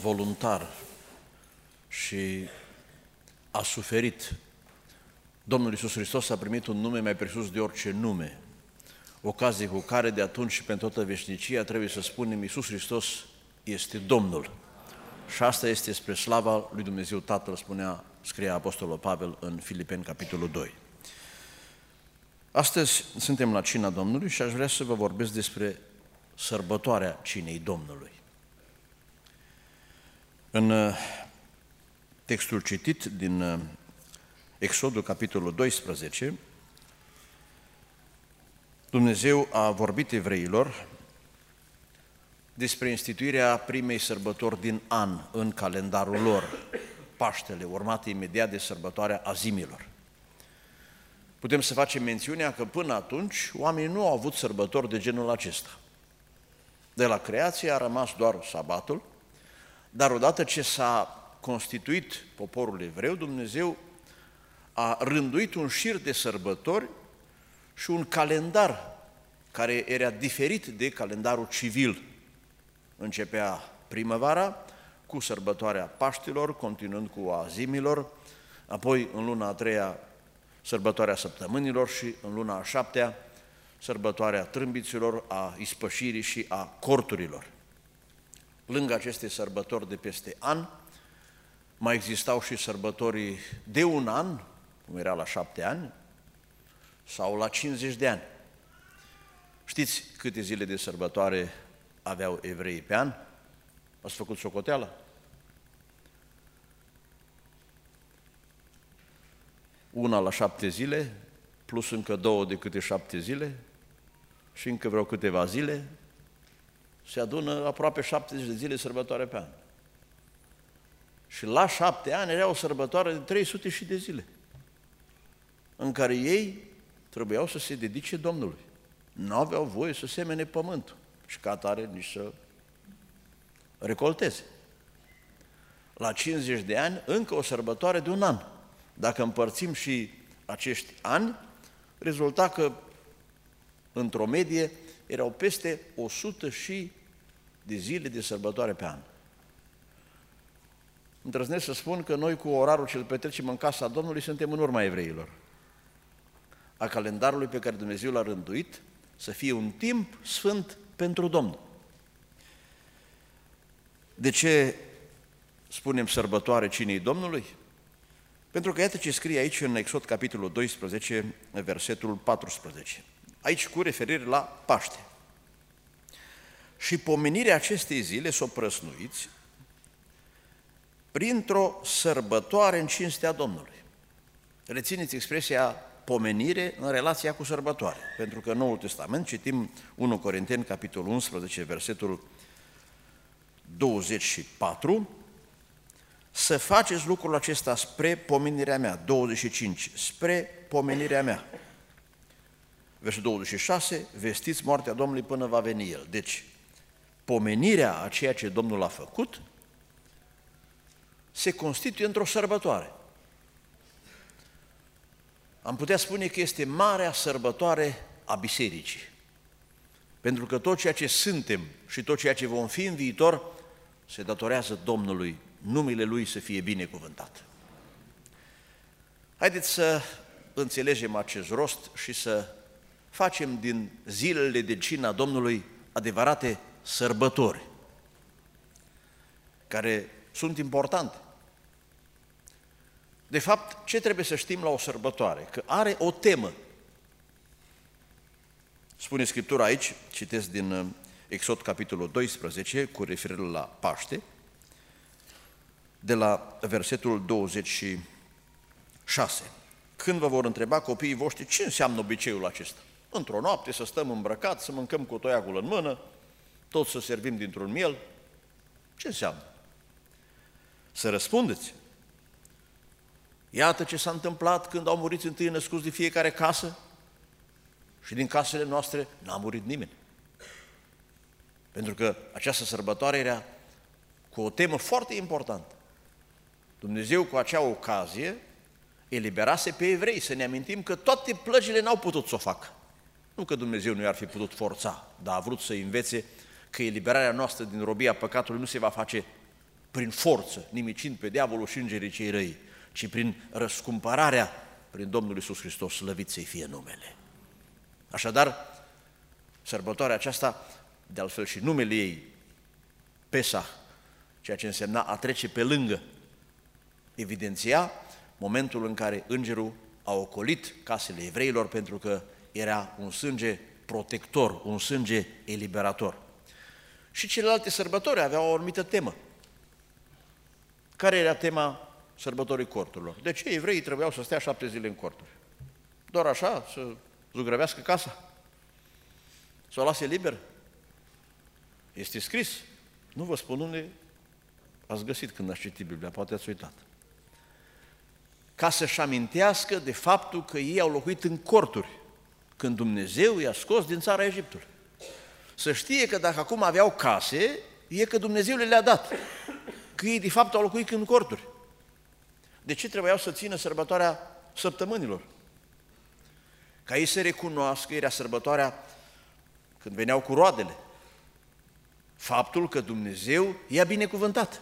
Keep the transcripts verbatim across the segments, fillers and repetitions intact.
voluntar și a suferit, Domnul Iisus Hristos a primit un nume mai presus de orice nume, ocazie cu care de atunci și pentru toată veșnicia trebuie să spunem Iisus Hristos este Domnul. Și asta este spre slava lui Dumnezeu Tatăl, spunea, scria Apostolul Pavel în Filipeni, capitolul doi. Astăzi suntem la Cina Domnului și aș vrea să vă vorbesc despre sărbătoarea Cinei Domnului. În textul citit din Exodul, capitolul doisprezece, Dumnezeu a vorbit evreilor despre instituirea primei sărbători din an în calendarul lor, Paștele, urmate imediat de sărbătoarea Azimilor. Putem să facem mențiunea că până atunci oamenii nu au avut sărbători de genul acesta. De la creație a rămas doar sabatul, dar odată ce s-a constituit poporul evreu, Dumnezeu a rânduit un șir de sărbători și un calendar care era diferit de calendarul civil. Începea primăvara cu sărbătoarea Paștilor, continuând cu a Azimilor, apoi în luna a treia sărbătoarea Săptămânilor și în luna a șaptea sărbătoarea Trâmbiților, a Ispășirii și a Corturilor. Lângă aceste sărbători de peste an, mai existau și sărbătorii de un an, cum era la șapte ani, sau la cincizeci de ani. Știți câte zile de sărbătoare aveau evreii pe an? Ați făcut socoteala? Una la șapte zile, plus încă două de câte șapte zile și încă vreo câteva zile, se adună aproape șaptezeci de zile sărbătoare pe an. Și la șapte ani era o sărbătoare de trei sute și de zile, în care ei trebuiau să se dedice Domnului. Nu aveau voie să semene pământul și ca atare nici să recolteze. La cincizeci de ani, încă o sărbătoare de un an. Dacă împărțim și acești ani, rezulta că, într-o medie, erau peste o sută și de zile de sărbătoare pe an. Îndrăznesc să spun că noi, cu orarul ce îl petrecem în casa Domnului, suntem în urma evreilor, a calendarului pe care Dumnezeu l-a rânduit să fie un timp sfânt pentru Domnul. De ce spunem sărbătoare Cinei Domnului? Pentru că iată ce scrie aici în Exod, capitolul doisprezece, versetul paisprezece. Aici cu referire la Paște. Și pomenirea acestei zile s-o prăsnuiți printr-o sărbătoare în cinstea Domnului. Rețineți expresia pomenire în relația cu sărbătoare, pentru că în Noul Testament citim unu Corinteni, capitolul unsprezece, versetul douăzeci și patru, să faceți lucrul acesta spre pomenirea mea, douăzeci și cinci, spre pomenirea mea. Versetul douăzeci și șase, vestiți moartea Domnului până va veni El. Deci, pomenirea a ceea ce Domnul a făcut se constituie într-o sărbătoare. Am putea spune că este marea sărbătoare a bisericii, pentru că tot ceea ce suntem și tot ceea ce vom fi în viitor se datorează Domnului, numele Lui să fie binecuvântat. Haideți să înțelegem acest rost și să facem din zilele de cina Domnului adevărate sărbători, care sunt importante. De fapt, ce trebuie să știm la o sărbătoare? Că are o temă. Spune Scriptura aici, citesc din Exod, capitolul doisprezece, cu referire la Paște, de la versetul douăzeci și șase. Când vă vor întreba copiii voștri ce înseamnă obiceiul acesta? Într-o noapte să stăm îmbrăcați, să mâncăm cu toiagul în mână, toți să servim dintr-un miel. Ce înseamnă? Să răspundeți. Iată ce s-a întâmplat când au murit întâi născuți de fiecare casă și din casele noastre n-a murit nimeni. Pentru că această sărbătoare era cu o temă foarte importantă. Dumnezeu, cu acea ocazie, eliberase pe evrei, să ne amintim că toate plăgile n-au putut să o facă. Nu că Dumnezeu nu i-ar fi putut forța, dar a vrut să învețe că eliberarea noastră din robia păcatului nu se va face prin forță, nimicind pe diavolul și îngerii cei răi, ci prin răscumpărarea prin Domnul Iisus Hristos, slăvit să-i fie numele. Așadar, sărbătoarea aceasta, de altfel și numele ei, Pesach, ceea ce însemna a trece pe lângă, evidenția momentul în care îngerul a ocolit casele evreilor pentru că era un sânge protector, un sânge eliberator. Și celelalte sărbători aveau o anumită temă. Care era tema sărbătorii corturilor? De ce evreii trebuiau să stea șapte zile în corturi? Doar așa, să zugrăvească casa? Să o lase liber? Este scris. Nu vă spun unde ați găsit când ați citit Biblia, poate ați uitat. Ca să-și amintească de faptul că ei au locuit în corturi, când Dumnezeu i-a scos din țara Egiptului. Să știe că dacă acum aveau case, e că Dumnezeu le-a dat. Că ei de fapt au locuit în corturi. De ce trebuiau să țină sărbătoarea săptămânilor? Ca ei să recunoască, era sărbătoarea când veneau cu roadele. Faptul că Dumnezeu i-a binecuvântat.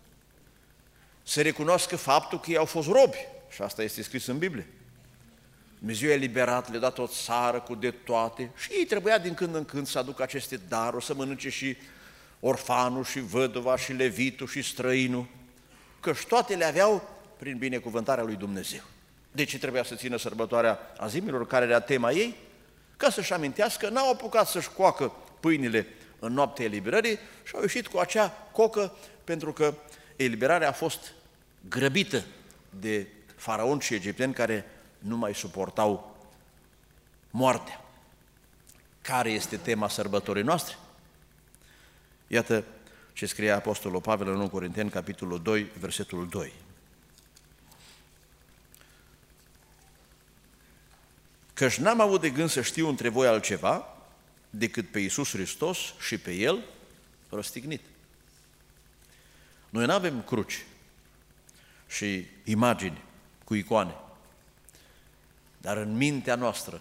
Să recunoască faptul că ei au fost robi. Și asta este scris în Biblie. Dumnezeu i-a eliberat, le-a dat o țară cu de toate și ei trebuia din când în când să aducă aceste daruri, să mănânce și orfanul, și văduva, și levitul, și străinul, căci toate le aveau prin binecuvântarea lui Dumnezeu. De ce trebuia să țină sărbătoarea azimilor, care era tema ei? Ca să-și amintească, n-au apucat să-și coacă pâinile în noaptea eliberării și au ieșit cu acea cocă, pentru că eliberarea a fost grăbită de faraon și egipteni care nu mai suportau moartea. Care este tema sărbătorii noastre? Iată ce scrie Apostolul Pavel în unu Corinteni, capitolul doi, versetul doi. Căci n-am avut de gând să știu între voi altceva decât pe Iisus Hristos și pe El răstignit. Noi nu avem cruci și imagini cu icoane, dar în mintea noastră,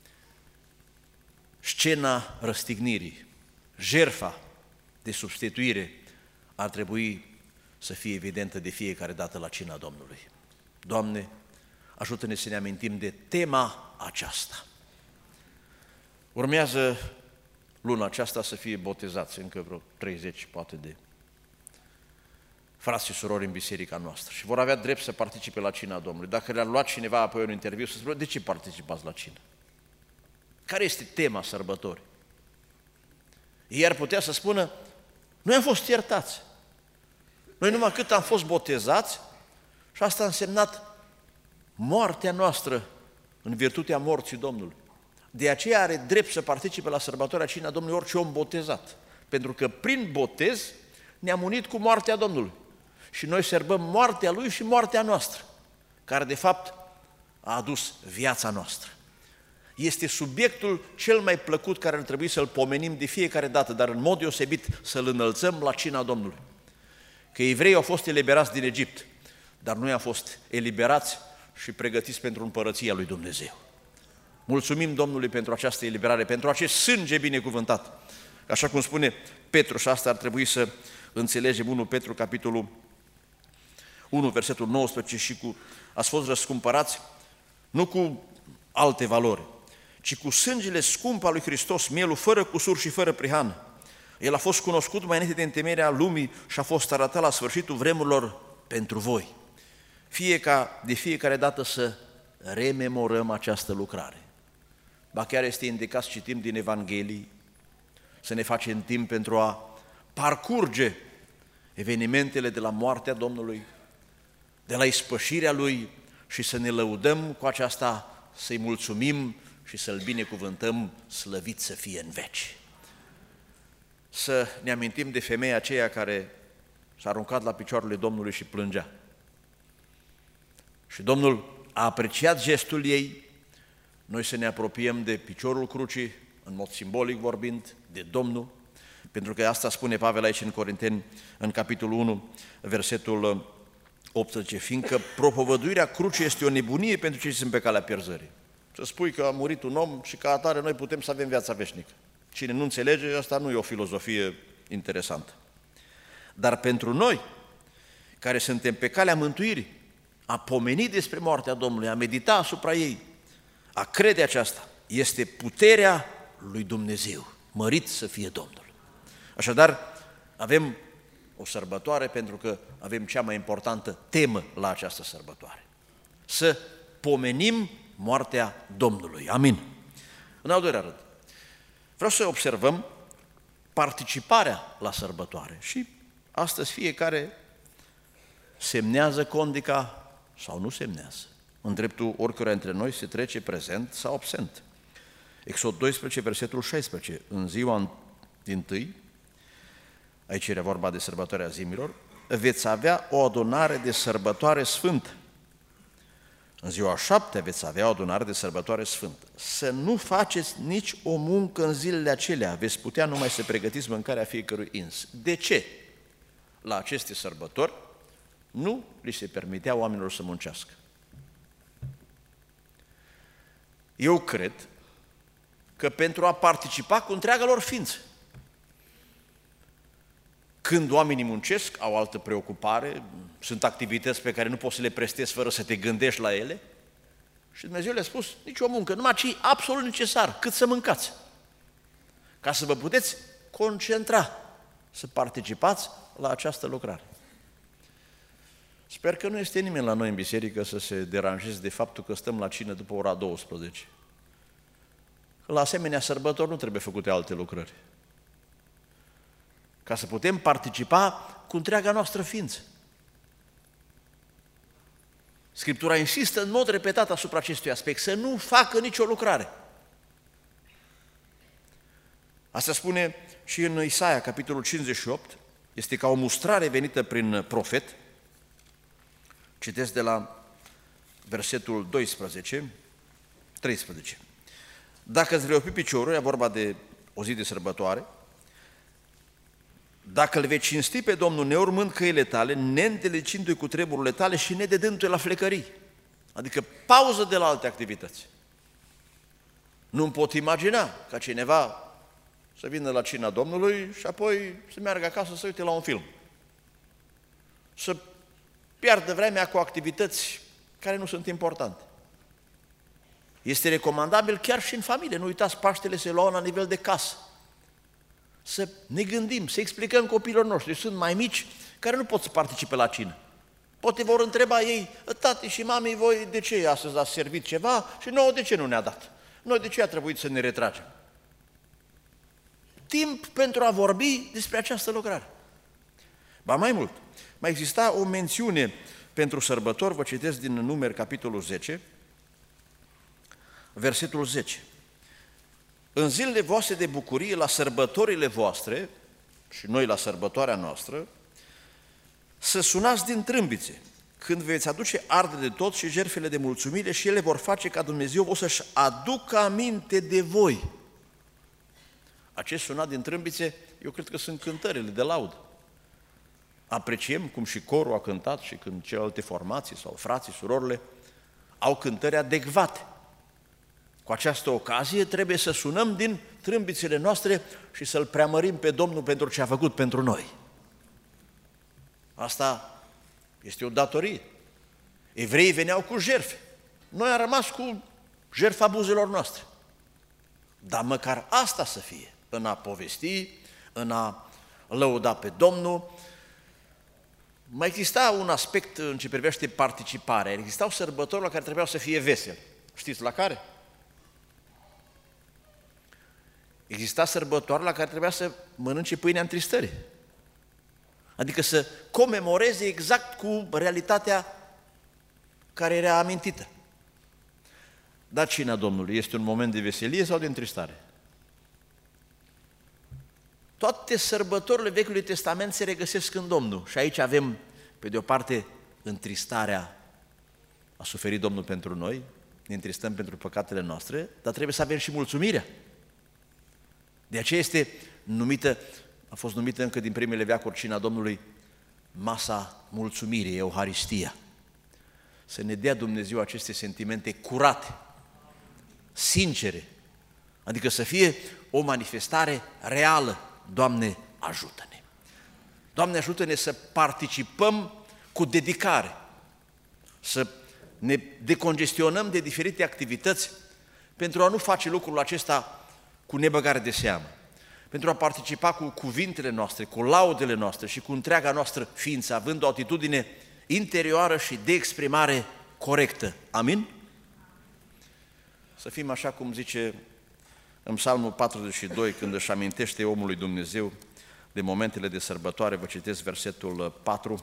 scena răstignirii, jertfa de substituire ar trebui să fie evidentă de fiecare dată la cina Domnului. Doamne, ajută-ne să ne amintim de tema aceasta. Urmează luna aceasta să fie botezați încă vreo treizeci, poate, de frați și surori în biserica noastră și vor avea drept să participe la cina Domnului. Dacă le-a luat cineva apoi un interviu, să spună, de ce participați la cină? Care este tema sărbătorii? Ei ar putea să spună, noi am fost iertați. Noi numai cât am fost botezați și asta a însemnat moartea noastră în virtutea morții Domnului. De aceea are drept să participe la sărbătoarea cina Domnului orice om botezat. Pentru că prin botez ne-am unit cu moartea Domnului. Și noi sărbăm moartea Lui și moartea noastră, care de fapt a adus viața noastră. Este subiectul cel mai plăcut care ar trebui să-l pomenim de fiecare dată, dar în mod deosebit să-l înălțăm la cina Domnului. Că evreii au fost eliberați din Egipt, dar noi am fost eliberați și pregătiți pentru împărăția lui Dumnezeu. Mulțumim Domnului pentru această eliberare, pentru acest sânge binecuvântat. Așa cum spune Petru, și asta ar trebui să înțelegem, unu Petru, capitolul unu, versetul nouăsprezece, și cu ați fost răscumpărați nu cu alte valori, ci cu sângele scump al lui Hristos, mielul fără cusur și fără prihană. El a fost cunoscut mai înainte de întemeierea lumii și a fost arătat la sfârșitul vremurilor pentru voi. Fie ca de fiecare dată să rememorăm această lucrare. Ba chiar este indicat să citim din Evanghelii, să ne facem timp pentru a parcurge evenimentele de la moartea Domnului, de la ispășirea Lui și să ne lăudăm cu aceasta, să-i mulțumim și să-L binecuvântăm, slăvit să fie în veci. Să ne amintim de femeia aceea care s-a aruncat la picioarele Domnului și plângea. Și Domnul a apreciat gestul ei, noi să ne apropiem de piciorul crucii, în mod simbolic vorbind, de Domnul, pentru că asta spune Pavel aici în Corinteni, în capitolul unu, versetul optsprezece, fiindcă propovăduirea crucii este o nebunie pentru cei ce sunt pe calea pierzării. Să spui că a murit un om și ca atare noi putem să avem viața veșnică. Cine nu înțelege, asta nu e o filozofie interesantă. Dar pentru noi, care suntem pe calea mântuirii, a pomeni despre moartea Domnului, a medita asupra ei, a crede aceasta, este puterea lui Dumnezeu. Mărit să fie Domnul! Așadar, avem o sărbătoare pentru că avem cea mai importantă temă la această sărbătoare. Să pomenim moartea Domnului. Amin. În al doilea rând, vreau să observăm participarea la sărbătoare și astăzi fiecare semnează condica sau nu semnează. În dreptul oricăruia dintre noi se trece prezent sau absent. Exod doisprezece, versetul șaisprezece. În ziua dintâi, aici era vorba de sărbătoarea zimilor, veți avea o adunare de sărbătoare sfântă. În ziua a șaptea veți avea o adunare de sărbătoare sfântă. Să nu faceți nici o muncă în zilele acelea, veți putea numai să pregătiți mâncarea fiecărui ins. De ce? La aceste sărbători nu li se permitea oamenilor să muncească. Eu cred că pentru a participa cu întreaga lor ființă. Când oamenii muncesc, au altă preocupare, sunt activități pe care nu poți să le prestezi fără să te gândești la ele. Și Dumnezeu le-a spus, nici o muncă, numai ce e absolut necesar, cât să mâncați. Ca să vă puteți concentra, să participați la această lucrare. Sper că nu este nimeni la noi în biserică să se deranjeze de faptul că stăm la cină după ora douăsprezece. Că la asemenea sărbători nu trebuie făcute alte lucrări. Ca să putem participa cu întreaga noastră ființă. Scriptura insistă în mod repetat asupra acestui aspect, să nu facă nicio lucrare. Asta spune și în Isaia, capitolul cincizeci și opt, este ca o mustrare venită prin profet. Citesc de la versetul doisprezece, treisprezece. Dacă îți vei opi piciorul, e vorba de o zi de sărbătoare, dacă îl vei cinsti pe Domnul neurmând căile tale, neîndelicindu-i cu treburile tale și nededându-i la flecării. Adică pauză de la alte activități. Nu-mi pot imagina ca cineva să vină la cina Domnului și apoi să meargă acasă să uite la un film. Să piardă vremea cu activități care nu sunt importante. Este recomandabil chiar și în familie. Nu uitați, Paștele se luau la nivel de casă. Să ne gândim, să explicăm copiilor noștri. Sunt mai mici care nu pot să participe la cină. Poate vor întreba ei, tati și mami, voi de ce astăzi ați servit ceva și nouă de ce nu ne-a dat? Noi de ce a trebuit să ne retragem? Timp pentru a vorbi despre această lucrare. Ba mai mult, mai exista o mențiune pentru sărbători, vă citesc din Numeri, capitolul zece, versetul zece. În zilele voastre de bucurie, la sărbătorile voastre, și noi la sărbătoarea noastră, să sunați din trâmbițe, când veți aduce arde de tot și jertfele de mulțumire și ele vor face ca Dumnezeu o să-și aducă aminte de voi. Acest sunat din trâmbițe, eu cred că sunt cântările de laudă. Apreciem cum și corul a cântat și când celelalte formații sau frații, surorile au cântări adecvate. Cu această ocazie trebuie să sunăm din trâmbițele noastre și să-L preamărim pe Domnul pentru ce a făcut pentru noi. Asta este o datorie. Evreii veneau cu jertfe. Noi am rămas cu jertfa buzelor noastre. Dar măcar asta să fie, în a povesti, în a lăuda pe Domnul. Mai exista un aspect în ce privește participarea. Existau sărbători la care trebuiau să fie veseli. Știți la care? Exista sărbătoare la care trebuia să mănânce pâinea întristării. Adică să comemoreze exact cu realitatea care era amintită. Dar cina Domnului este un moment de veselie sau de întristare? Toate sărbătorile Vechiului Testament se regăsesc în Domnul. Și aici avem, pe de o parte, întristarea. A suferit Domnul pentru noi, ne întristăm pentru păcatele noastre, dar trebuie să avem și mulțumirea. De aceea este numită, a fost numită încă din primele veacuri cina Domnului, masa mulțumirii, Euharistia. Să ne dea Dumnezeu aceste sentimente curate, sincere, adică să fie o manifestare reală. Doamne, ajută-ne! Doamne, ajută-ne să participăm cu dedicare, să ne decongestionăm de diferite activități pentru a nu face lucrul acesta cu nebăgare de seamă, pentru a participa cu cuvintele noastre, cu laudele noastre și cu întreaga noastră ființă, având o atitudine interioară și de exprimare corectă. Amin? Să fim așa cum zice în Psalmul patruzeci și doi, când își amintește omului Dumnezeu de momentele de sărbătoare, vă citesc versetul patru.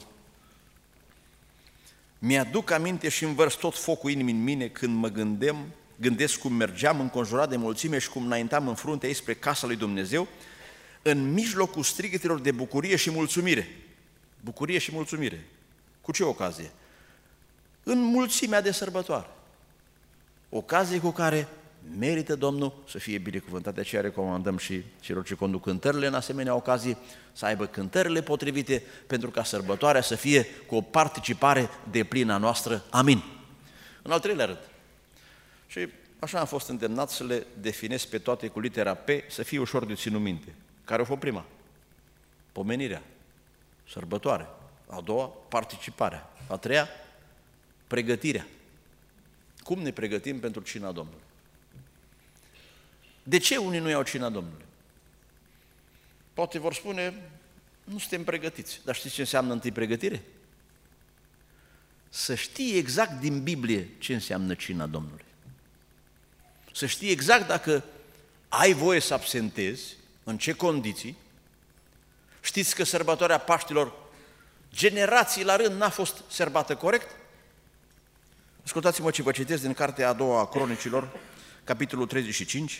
Mi-aduc aminte și învărs tot focul inimii în mine când mă gândeam, gândesc cum mergeam înconjurat de mulțime și cum înaintam în fruntea ei spre casa lui Dumnezeu, în mijlocul strigătelor de bucurie și mulțumire. Bucurie și mulțumire. Cu ce ocazie? În mulțimea de sărbătoare. Ocazie cu care merită Domnul să fie binecuvântat. De aceea recomandăm și celor ce conduc cântările în asemenea ocazii să aibă cântările potrivite pentru ca sărbătoarea să fie cu o participare deplină a noastră. Amin. În al treilea rând, și așa am fost îndemnat să le definez pe toate cu litera P, să fie ușor de ținut minte. Care o fost prima? Pomenirea, sărbătoare. A doua, participarea. A treia, pregătirea. Cum ne pregătim pentru cina Domnului? De ce unii nu iau cina Domnului? Poate vor spune, nu suntem pregătiți. Dar știți ce înseamnă întâi pregătire? Să știi exact din Biblie ce înseamnă cina Domnului. Să știi exact dacă ai voie să absentezi, în ce condiții. Știți că sărbătoarea Paștilor, generații la rând, n-a fost sărbată corect? Ascultați-mă ce vă citesc din cartea a doua a Cronicilor, capitolul treizeci și cinci,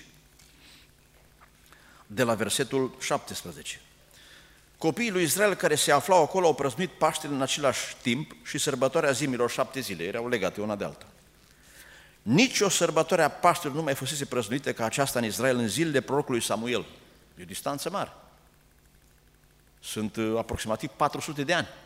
de la versetul șaptesprezece. Copiii lui Israel care se aflau acolo au prăznuit Paștele în același timp și sărbătoarea zimilor șapte zile, erau legate una de alta. Nici o sărbătoare a Paștelor nu mai fusese prăznuită ca aceasta în Israel în zilele prorocului Samuel. E o distanță mare. Sunt uh, aproximativ patru sute de ani.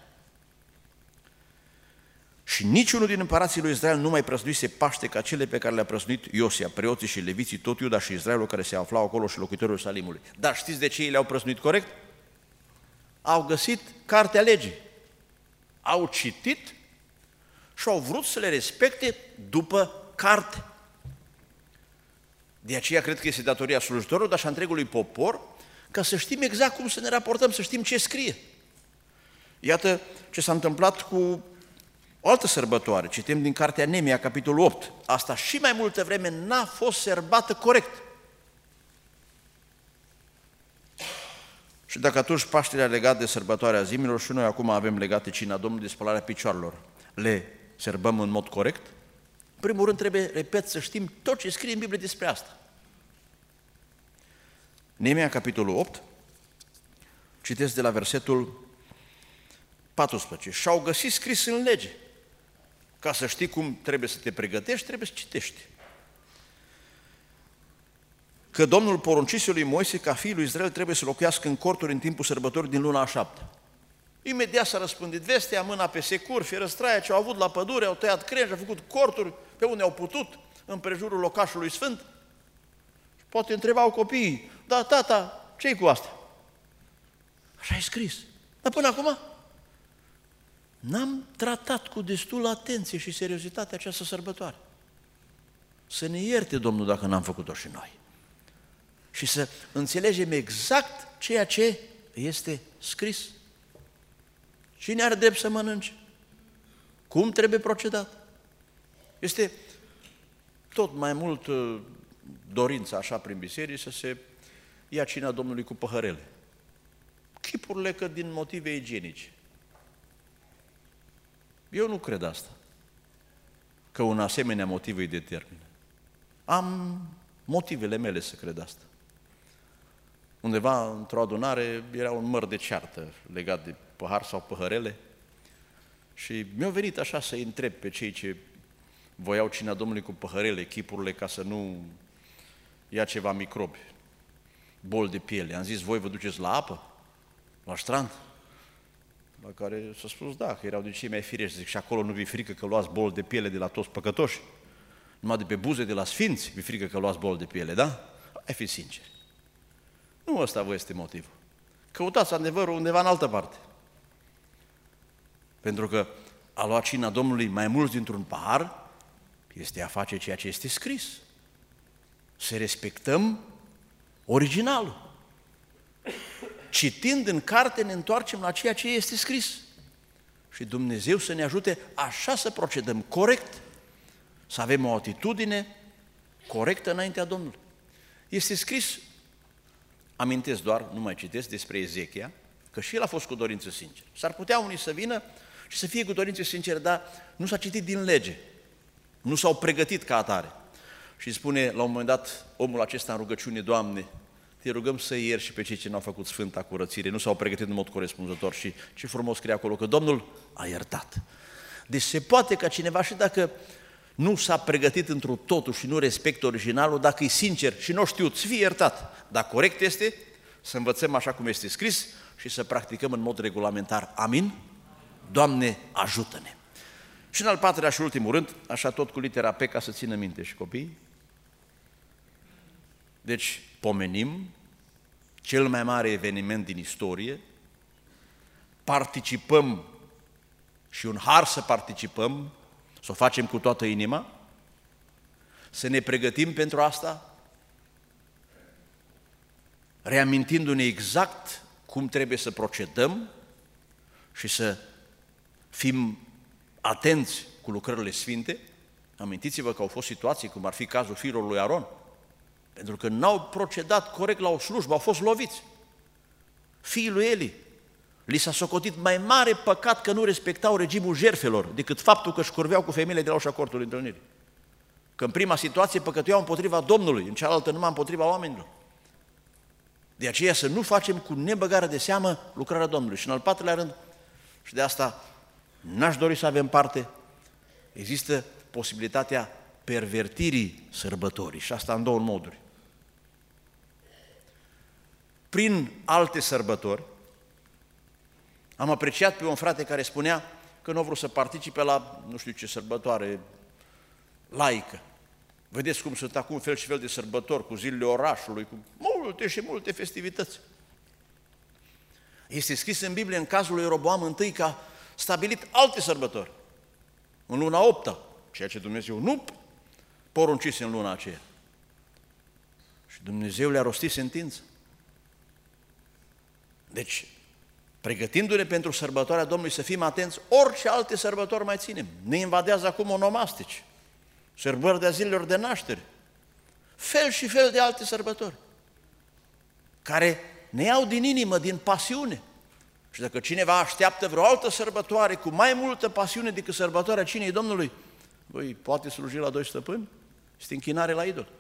Și niciunul din împărații lui Israel nu mai prăznuise Paște ca cele pe care le-a prăznuit Iosia, preoții și leviții, tot Iuda și Israelul care se aflau acolo și locuitorii Ierusalimului. Dar știți de ce ei le-au prăznuit corect? Au găsit cartea legii, au citit și au vrut să le respecte după carte. De aceea cred că este datoria slujitorilor, dar și a întregului popor, ca să știm exact cum să ne raportăm, să știm ce scrie. Iată ce s-a întâmplat cu o altă sărbătoare, citim din cartea Nemia, capitolul opt. Asta și mai multă vreme n-a fost sărbată corect. Și dacă atunci Paștele a legat de sărbătoarea zimilor și noi acum avem legate cina Domnului de spălarea picioarelor, le sărbăm în mod corect? În primul rând trebuie, repet, să știm tot ce scrie în Biblie despre asta. Nemia, capitolul opt, citesc de la versetul paisprezece. Și-au găsit scris în lege, ca să știi cum trebuie să te pregătești, trebuie să citești. Că Domnul poruncise lui Moise ca fiul lui Israel trebuie să locuiască în corturi în timpul sărbătorii din luna a șaptea. Imediat s-a răspândit vestea, mâna pe secur, fierăstraia ce au avut la pădure, au tăiat crengi, au făcut corturi pe unde au putut, împrejurul locașului sfânt. Și poate întrebau copiii, da, tata, ce-i cu asta? Așa e scris. Dar până acum n-am tratat cu destulă atenție și seriozitate această sărbătoare. Să ne ierte Domnul dacă n-am făcut-o și noi. Și să înțelegem exact ceea ce este scris. Cine are drept să mănânce? Cum trebuie procedat? Este tot mai mult dorința așa prin biserici să se ia cina Domnului cu păhărele. Chipurile că din motive igienice. Eu nu cred asta, că un asemenea motiv îi determină. Am motivele mele să cred asta. Undeva într-o adunare era un măr de ceartă legat de păhar sau păhărele și mi-a venit așa să-i întreb pe cei ce voiau cina Domnului cu păhărele, chipurile, ca să nu ia ceva microbi, bol de piele. Am zis, voi vă duceți la apă? La strand? La care s-a spus, da, că erau din cei mai firești. Zic, și acolo nu vi frică că luați bol de piele de la toți păcătoși? Numai de pe buze de la sfinți vi frică că luați bol de piele, da? Hai fi sinceri. Nu ăsta vă este motivul. Căutați adevărul undeva în altă parte. Pentru că a lua cina Domnului mai mulți dintr-un pahar este a face ceea ce este scris. Să respectăm originalul. Citind în carte ne întoarcem la ceea ce este scris. Și Dumnezeu să ne ajute așa să procedăm corect, să avem o atitudine corectă înaintea Domnului. Este scris, amintesc doar, nu mai citesc, despre Ezechia, că și el a fost cu dorință sinceră. S-ar putea unii să vină și să fie cu dorință sinceră, dar nu s-a citit din lege, nu s-au pregătit ca atare. Și spune la un moment dat omul acesta în rugăciune: Doamne, te rugăm să ieri și pe cei ce n-au făcut sfânta curățire, nu s-au pregătit în mod corespunzător. Și ce frumos scrie acolo, că Domnul a iertat. Deci se poate ca cineva, și dacă nu s-a pregătit într-un totul și nu respectă originalul, dacă e sincer și nu știut, să fie iertat. Dar corect este să învățăm așa cum este scris și să practicăm în mod regulamentar. Amin? Doamne, ajută-ne! Și în al patrulea și ultimul rând, așa tot cu litera P, ca să țină minte și copiii, deci pomenim cel mai mare eveniment din istorie, participăm și un har să participăm, să o facem cu toată inima, să ne pregătim pentru asta, reamintindu-ne exact cum trebuie să procedăm și să fim atenți cu lucrările sfinte. Amintiți-vă că au fost situații, cum ar fi cazul fiilor lui Aron, pentru că n-au procedat corect la o slujbă, au fost loviți. Fiii lui Eli, li s-a socotit mai mare păcat că nu respectau regimul jertfelor decât faptul că își curveau cu femeile de la ușa cortului întâlnirii. Că în prima situație păcătuiau împotriva Domnului, în cealaltă numai împotriva oamenilor. De aceea să nu facem cu nebăgare de seamă lucrarea Domnului. Și în al patrulea rând, și de asta n-aș dori să avem parte, există posibilitatea pervertirii sărbătorii, și asta în două moduri. Prin alte sărbători, am apreciat pe un frate care spunea că nu a vrut să participe la nu știu ce sărbătoare laică. Vedeți cum sunt acum fel și fel de sărbători, cu zilele orașului, cu multe și multe festivități. Este scris în Biblie, în cazul lui Ieroboam întâi, că a stabilit alte sărbători, în luna opta, ceea ce Dumnezeu nu poruncise în luna aceea. Și Dumnezeu le-a rostit sentință. Deci, pregătindu-ne pentru sărbătoarea Domnului, să fim atenți, orice alte sărbători mai ținem. Ne invadează acum onomastici, sărbători de zilelor de naștere, fel și fel de alte sărbători, care ne iau din inimă, din pasiune. Și dacă cineva așteaptă vreo altă sărbătoare cu mai multă pasiune decât sărbătoarea cinei Domnului, voi poate sluji la doi stăpâni? Este închinare la idol.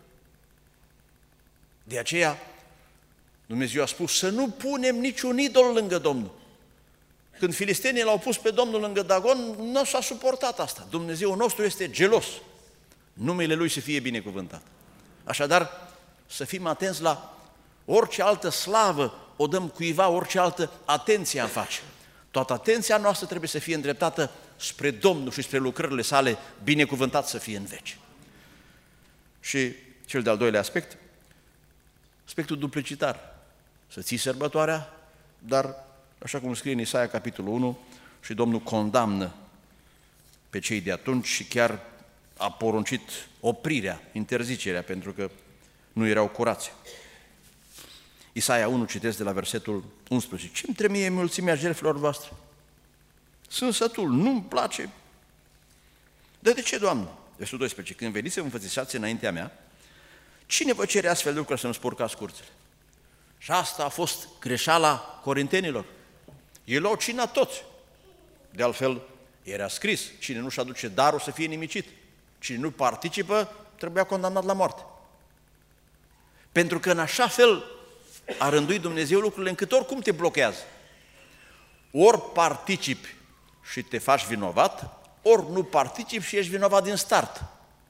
De aceea, Dumnezeu a spus să nu punem niciun idol lângă Domnul. Când filistenii l-au pus pe Domnul lângă Dagon, nu s-a suportat asta. Dumnezeu nostru este gelos. Numele Lui să fie binecuvântat. Așadar, să fim atenți la orice altă slavă o dăm cuiva, orice altă atenție am face. Toată atenția noastră trebuie să fie îndreptată spre Domnul și spre lucrările sale, binecuvântat să fie în veci. Și cel de-al doilea aspect, aspectul duplicitar. Să ții sărbătoarea, dar, așa cum scrie în Isaia, capitolul unu, și Domnul condamnă pe cei de atunci și chiar a poruncit oprirea, interzicerea, pentru că nu erau curați. Isaia unu, citesc de la versetul unsprezece. Ce-mi trebuie mie mulțimea jertfelor voastre? Sunt sătul, nu-mi place. Dar de ce, Doamne? Versetul doisprezece. Când veniți să vă înfățișați înaintea mea, cine vă cere astfel de lucruri să-mi spurcați curțile? Și asta a fost greșeala corintenilor. Ei luau cina toți. De altfel, era scris, cine nu-și aduce darul să fie nimicit. Cine nu participă, trebuia condamnat la moarte. Pentru că în așa fel a rânduit Dumnezeu lucrurile încât oricum te blochează. Ori participi și te faci vinovat, ori nu participi și ești vinovat din start.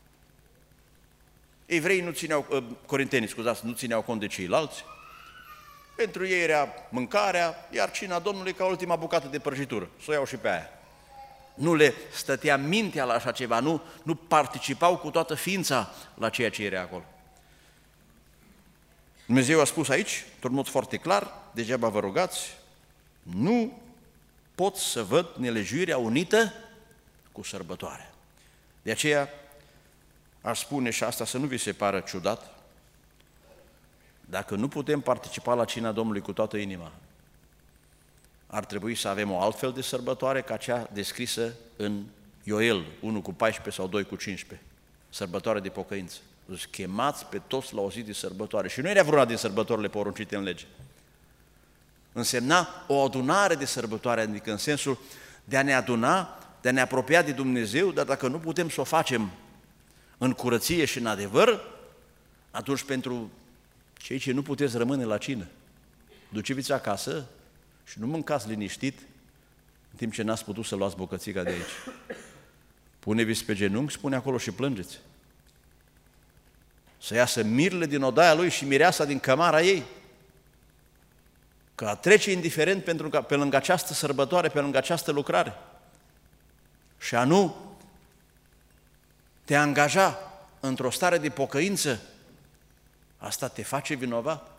Evreii nu țineau, corintenii, scuzați, nu țineau cont de ceilalți. Pentru ei era mâncarea, iar cina Domnului ca ultima bucată de prăjitură. Să o iau și pe aia. Nu le stătea mintea la așa ceva, nu, nu participau cu toată ființa la ceea ce era acolo. Dumnezeu a spus aici, într-un mod foarte clar, degeaba vă rugați, nu pot să văd nelegiuirea unită cu sărbătoarea. De aceea aș spune, și asta să nu vi se pară ciudat, dacă nu putem participa la cina Domnului cu toată inima, ar trebui să avem o altfel de sărbătoare ca cea descrisă în Ioel unu cu paisprezece sau doi cu cincisprezece, sărbătoare de pocăință. Deci chemați pe toți la o zi de sărbătoare. Și nu era vreuna din sărbătorile poruncite în lege. Însemna o adunare de sărbătoare, adică în sensul de a ne aduna, de a ne apropia de Dumnezeu, dar dacă nu putem să o facem în curăție și în adevăr, atunci pentru cei ce nu puteți rămâne la cină, duceți acasă și nu mâncați liniștit în timp ce n-ați putut să luați bucățica de aici. Pune-vi pe genunchi, spune acolo și plângeți. Să iasă mirele din odaia lui și mireasa din cămara ei. Că a trece indiferent pentru că, pe lângă această sărbătoare, pe lângă această lucrare. Și a nu te angaja într-o stare de pocăință, asta te face vinovat.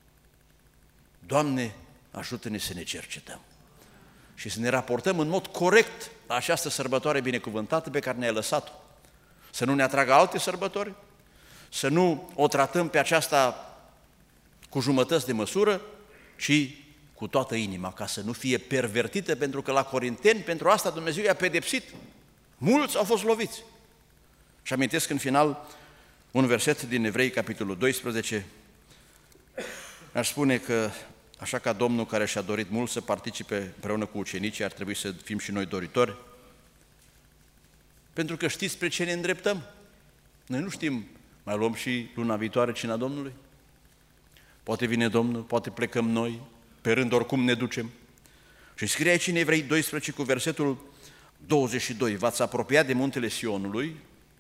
Doamne, ajută-ne să ne cercetăm și să ne raportăm în mod corect la această sărbătoare binecuvântată pe care ne-ai lăsat-o. Să nu ne atragă alte sărbători, să nu o tratăm pe aceasta cu jumătăți de măsură, ci cu toată inima, ca să nu fie pervertită, pentru că la Corinteni, pentru asta Dumnezeu i-a pedepsit. Mulți au fost loviți. Și amintesc în final un verset din Evrei, capitolul doisprezece, aș spune că așa ca Domnul care și-a dorit mult să participe împreună cu ucenicii, ar trebui să fim și noi doritori, pentru că știți spre ce ne îndreptăm. Noi nu știm, mai luăm și luna viitoare cina Domnului? Poate vine Domnul, poate plecăm noi, pe rând oricum ne ducem. Și scrie aici în Evrei doisprezece cu versetul douăzeci și doi, v-ați apropiat de muntele Sionului,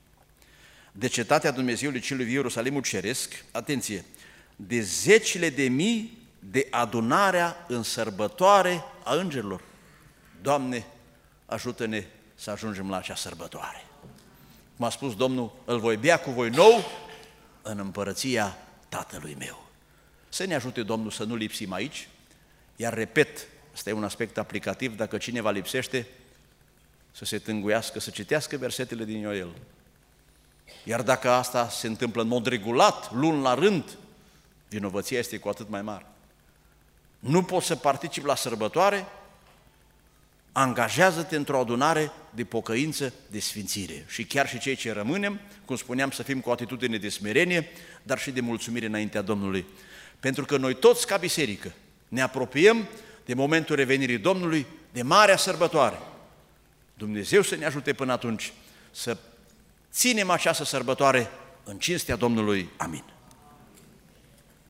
de cetatea Dumnezeului celui viu, Ierusalimul ceresc, atenție, de zecile de mii de adunarea în sărbătoare a îngerilor. Doamne, ajută-ne să ajungem la acea sărbătoare. Cum a spus Domnul, îl voi bea cu voi nou în împărăția Tatălui meu. Să ne ajute Domnul să nu lipsim aici, iar repet, ăsta e un aspect aplicativ, dacă cineva lipsește, să se tânguiască, să citească versetele din Ioel. Iar dacă asta se întâmplă în mod regulat, luni la rând, vinovăția este cu atât mai mare. Nu poți să participi la sărbătoare, angajează-te într-o adunare de pocăință, de sfințire. Și chiar și cei ce rămânem, cum spuneam, să fim cu o atitudine de smerenie, dar și de mulțumire înaintea Domnului. Pentru că noi toți, ca biserică, ne apropiem de momentul revenirii Domnului, de marea sărbătoare. Dumnezeu să ne ajute până atunci să ținem această sărbătoare în cinstea Domnului. Amin.